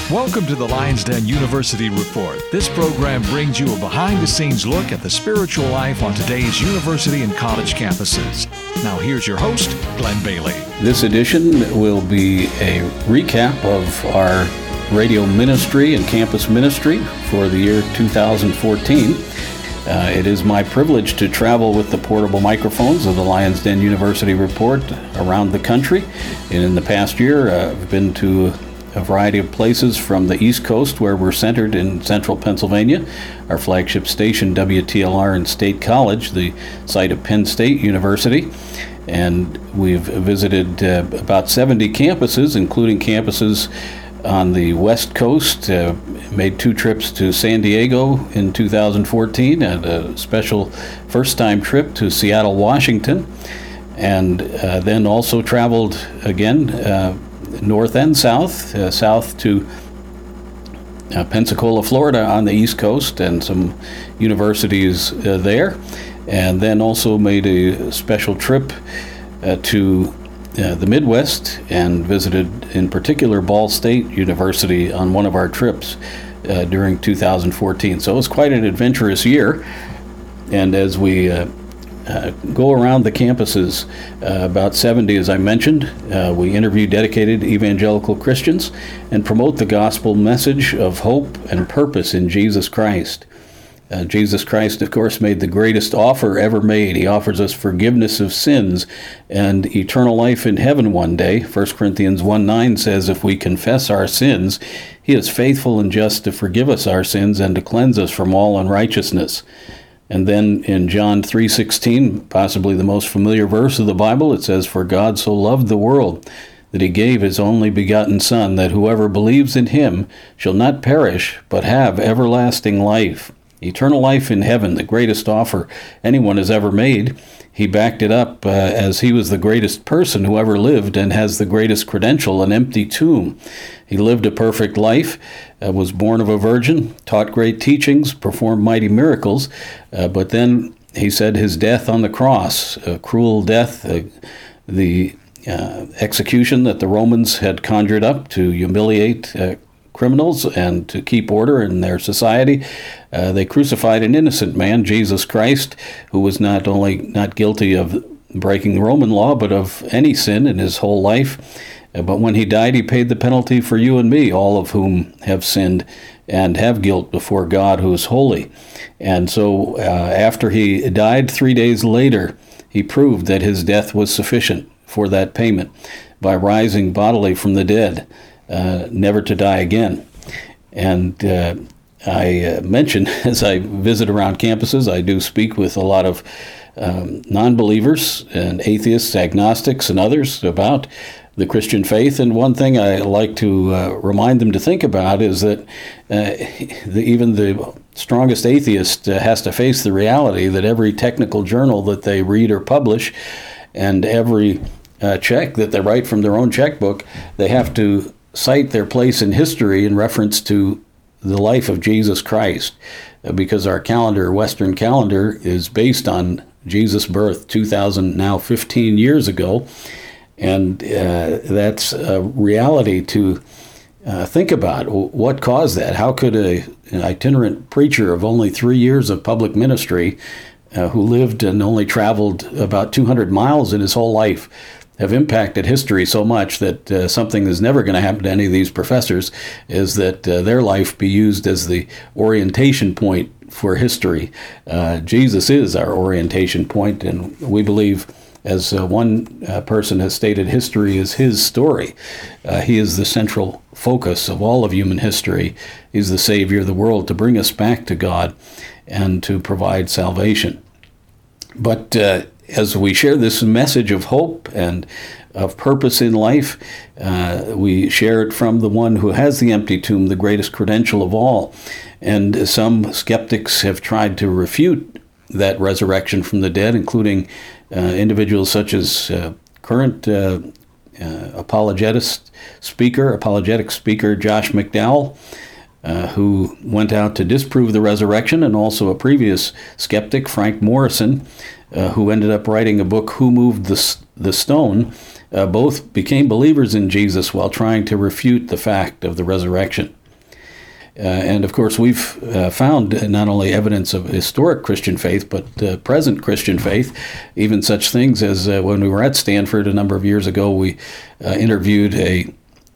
Welcome to the Lions Den University Report. This program brings you a behind-the-scenes look at the spiritual life on today's university and college campuses. Now here's your host, Glenn Bailey. This edition will be a recap of our radio ministry and campus ministry for the year 2014. It is my privilege to travel with the portable microphones of the Lions Den University Report around the country. And in the past year, I've been to a variety of places from the East Coast, where we're centered in central Pennsylvania, our flagship station, WTLR and State College, the site of Penn State University. And we've visited about 70 campuses, including campuses on the West Coast, made 2 trips to San Diego in 2014 and a special first-time trip to Seattle, Washington, and then also traveled again north and south, south to Pensacola, Florida on the East Coast and some universities there, and then also made a special trip to the Midwest and visited in particular Ball State University on one of our trips during 2014. So it was quite an adventurous year, and as we go around the campuses, about 70 as I mentioned, we interview dedicated evangelical Christians and promote the gospel message of hope and purpose in Jesus Christ. Jesus Christ, of course, made the greatest offer ever made. He offers us forgiveness of sins and eternal life in heaven one day. 1 Corinthians 1:9 says, if we confess our sins, He is faithful and just to forgive us our sins and to cleanse us from all unrighteousness. And then in John 3:16, possibly the most familiar verse of the Bible, it says, for God so loved the world that He gave His only begotten Son, that whoever believes in Him shall not perish, but have everlasting life. Eternal life in heaven, the greatest offer anyone has ever made. He backed it up as He was the greatest person who ever lived and has the greatest credential, an empty tomb. He lived a perfect life, was born of a virgin, taught great teachings, performed mighty miracles, but then He said His death on the cross, a cruel death, the execution that the Romans had conjured up to humiliate criminals and to keep order in their society. They crucified an innocent man, Jesus Christ, who was not only not guilty of breaking Roman law, but of any sin in His whole life. But when He died, He paid the penalty for you and me, all of whom have sinned and have guilt before God, who is holy. And so after He died, 3 days later, He proved that His death was sufficient for that payment by rising bodily from the dead, never to die again. And I mentioned, as I visit around campuses, I do speak with a lot of non-believers and atheists, agnostics, and others about the Christian faith. And one thing I like to remind them to think about is that even the strongest atheist has to face the reality that every technical journal that they read or publish and every check that they write from their own checkbook, they have to cite their place in history in reference to the life of Jesus Christ, because our calendar, Western calendar, is based on Jesus' birth 15 years ago, and that's a reality to think about. What caused that? How could an itinerant preacher of only 3 years of public ministry, who lived and only traveled about 200 miles in his whole life, have impacted history so much that something that's never going to happen to any of these professors is that their life be used as the orientation point for history. Jesus is our orientation point, and we believe, as one person has stated, history is His story. He is the central focus of all of human history. He's the Savior of the world to bring us back to God and to provide salvation. But as we share this message of hope and of purpose in life, we share it from the one who has the empty tomb, the greatest credential of all. And some skeptics have tried to refute that resurrection from the dead, including individuals such as current apologetic speaker Josh McDowell, who went out to disprove the resurrection, and also a previous skeptic, Frank Morrison, who ended up writing a book, Who Moved the Stone. Both became believers in Jesus while trying to refute the fact of the resurrection. And of course, we've found not only evidence of historic Christian faith, but present Christian faith, even such things as when we were at Stanford a number of years ago, we interviewed a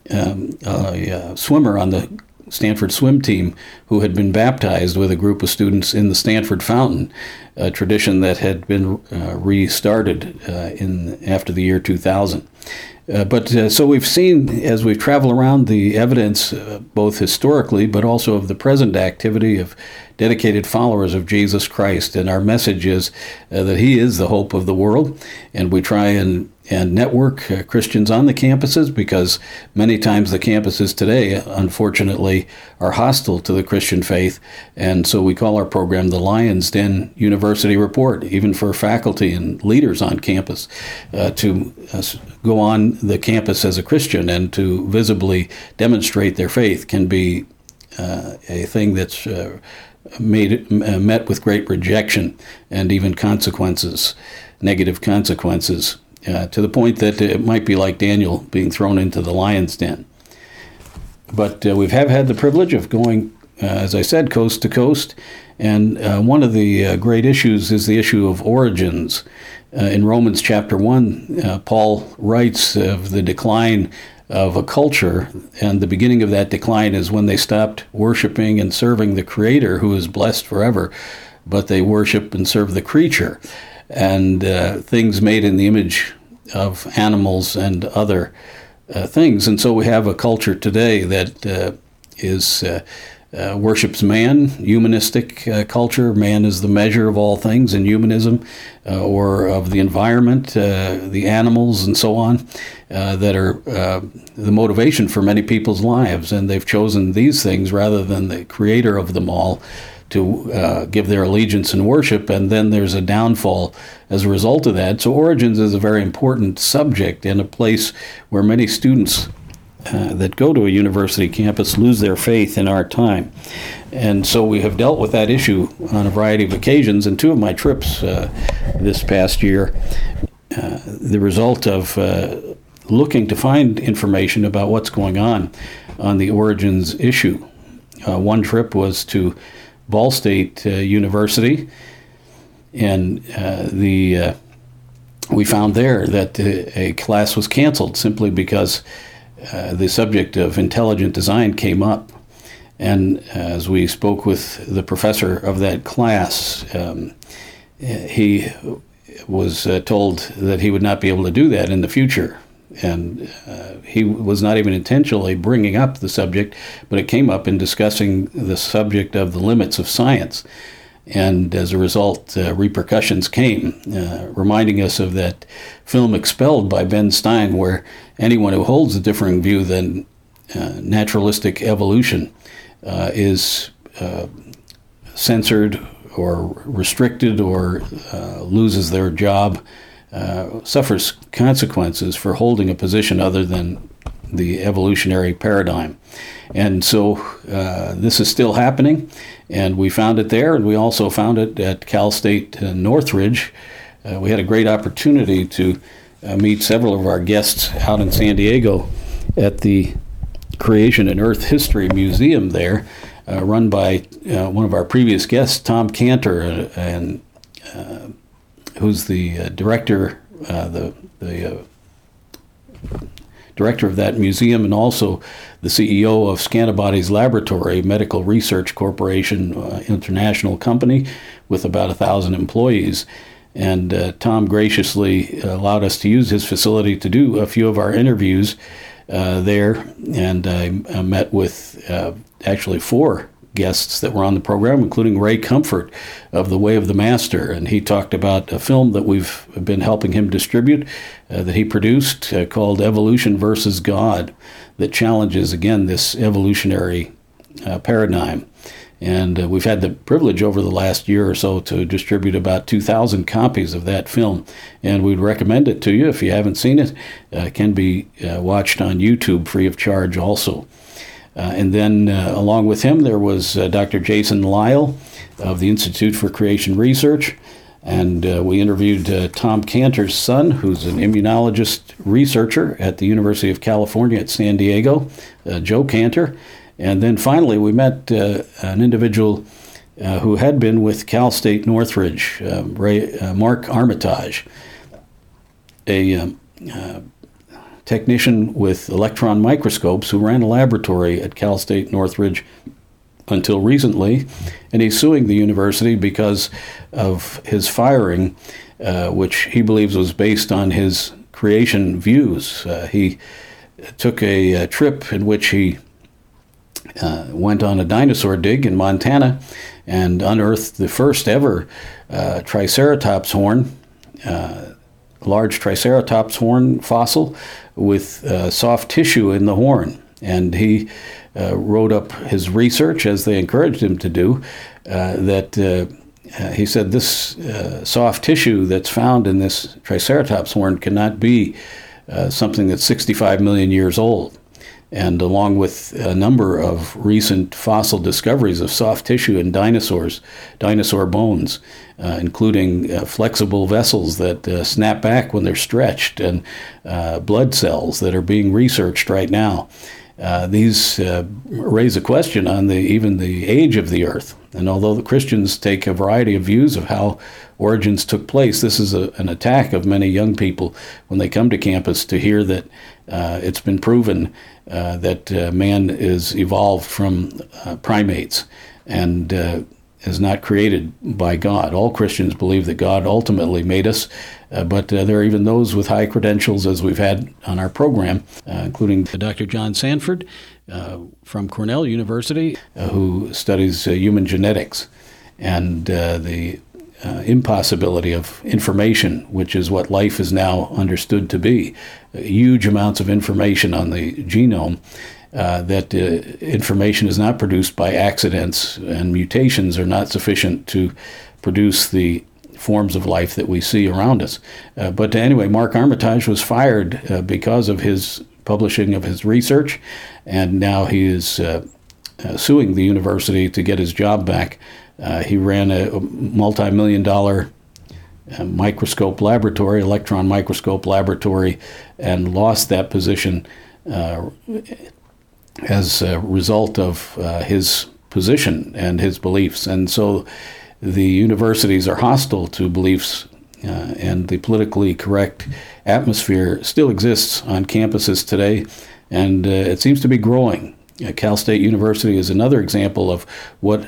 swimmer on the Stanford swim team who had been baptized with a group of students in the Stanford Fountain, a tradition that had been restarted after the year 2000. So we've seen, as we've traveled around, the evidence both historically but also of the present activity of dedicated followers of Jesus Christ. And our message is that He is the hope of the world. And we try and network Christians on the campuses, because many times the campuses today, unfortunately, are hostile to the Christian faith. And so we call our program the Lion's Den University Report, even for faculty and leaders on campus, to go on the campus as a Christian and to visibly demonstrate their faith can be a thing that's met with great rejection and even consequences, negative consequences, to the point that it might be like Daniel being thrown into the lion's den. But we have had the privilege of going, as I said, coast to coast, and one of the great issues is the issue of origins. In Romans chapter 1, Paul writes of the decline of a culture, and the beginning of that decline is when they stopped worshiping and serving the Creator, who is blessed forever, but they worship and serve the creature and things made in the image of animals and other things. And so we have a culture today that worships man, humanistic culture. Man is the measure of all things in humanism, or of the environment, the animals, and so on, that are the motivation for many people's lives. And they've chosen these things rather than the Creator of them all to give their allegiance and worship, and then there's a downfall as a result of that. So origins is a very important subject, and a place where many students that go to a university campus lose their faith in our time. And so we have dealt with that issue on a variety of occasions. And two of my trips this past year, the result of looking to find information about what's going on the origins issue. One trip was to Ball State University, and we found there that a class was canceled simply because the subject of intelligent design came up. And as we spoke with the professor of that class, he was told that he would not be able to do that in the future. And he was not even intentionally bringing up the subject, but it came up in discussing the subject of the limits of science. And as a result, repercussions came, reminding us of that film Expelled by Ben Stein, where anyone who holds a differing view than naturalistic evolution is censored or restricted or loses their job, suffers consequences for holding a position other than the evolutionary paradigm. And so this is still happening, and we found it there, and we also found it at Cal State Northridge. We had a great opportunity to meet several of our guests out in San Diego at the Creation and Earth History Museum there, run by one of our previous guests, Tom Cantor, and who's the director, the director of that museum, and also the CEO of Scantibodies Laboratory, medical research corporation, international company with about 1,000 employees. And Tom graciously allowed us to use his facility to do a few of our interviews there. And I met with actually 4 guests that were on the program, including Ray Comfort of The Way of the Master. And he talked about a film that we've been helping him distribute that he produced called Evolution versus God, that challenges, again, this evolutionary paradigm. And we've had the privilege over the last year or so to distribute about 2,000 copies of that film. And we'd recommend it to you if you haven't seen it. It can be watched on YouTube free of charge also. And then along with him, there was Dr. Jason Lyle of the Institute for Creation Research. And we interviewed Tom Cantor's son, who's an immunologist researcher at the University of California at San Diego, Joe Cantor. And then finally, we met an individual who had been with Cal State Northridge, Mark Armitage, a technician with electron microscopes who ran a laboratory at Cal State Northridge until recently, and he's suing the university because of his firing, which he believes was based on his creation views. He took a trip in which he went on a dinosaur dig in Montana and unearthed the first ever Triceratops horn, large Triceratops horn fossil with soft tissue in the horn. And he wrote up his research, as they encouraged him to do, that he said this soft tissue that's found in this Triceratops horn cannot be something that's 65 million years old. And along with a number of recent fossil discoveries of soft tissue in dinosaurs, dinosaur bones, including flexible vessels that snap back when they're stretched, and blood cells that are being researched right now. These raise a question on even the age of the Earth. And although the Christians take a variety of views of how origins took place, this is an attack of many young people when they come to campus to hear that it's been proven that man is evolved from primates and is not created by God. All Christians believe that God ultimately made us, but there are even those with high credentials, as we've had on our program, including Dr. John Sanford from Cornell University, who studies human genetics and the impossibility of information, which is what life is now understood to be. Huge amounts of information on the genome, that information is not produced by accidents, and mutations are not sufficient to produce the forms of life that we see around us. But anyway, Mark Armitage was fired because of his publishing of his research, and now he is suing the university to get his job back. He ran a multi-million-dollar microscope laboratory, electron microscope laboratory, and lost that position as a result of his position and his beliefs. And so the universities are hostile to beliefs, and the politically correct atmosphere still exists on campuses today, and it seems to be growing. Cal State University is another example of what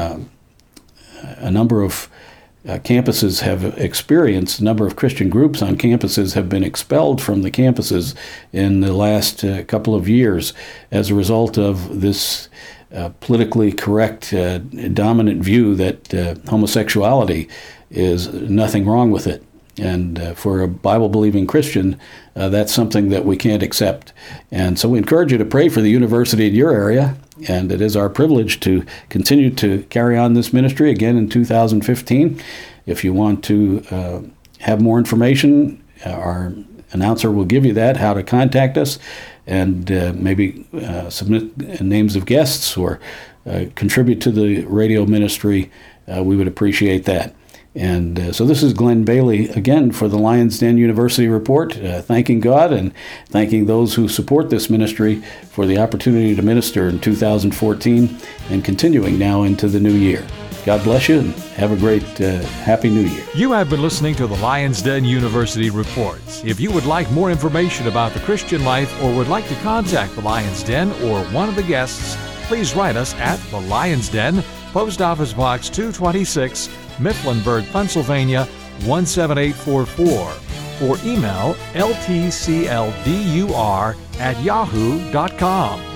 a number of campuses have experienced. A number of Christian groups on campuses have been expelled from the campuses in the last couple of years as a result of this politically correct, dominant view that homosexuality is nothing wrong with it. And for a Bible-believing Christian, that's something that we can't accept. And so we encourage you to pray for the university in your area, and it is our privilege to continue to carry on this ministry again in 2015. If you want to have more information, our announcer will give you that, how to contact us, and maybe submit names of guests or contribute to the radio ministry. We would appreciate that. And so this is Glenn Bailey again for the Lions Den University Report, thanking God and thanking those who support this ministry for the opportunity to minister in 2014 and continuing now into the new year. God bless you and have a great, Happy New Year. You have been listening to the Lions Den University Report. If you would like more information about the Christian life or would like to contact the Lions Den or one of the guests, please write us at the Lions Den, Post Office Box 226, Mifflinburg, Pennsylvania 17844, or email ltcldur@yahoo.com.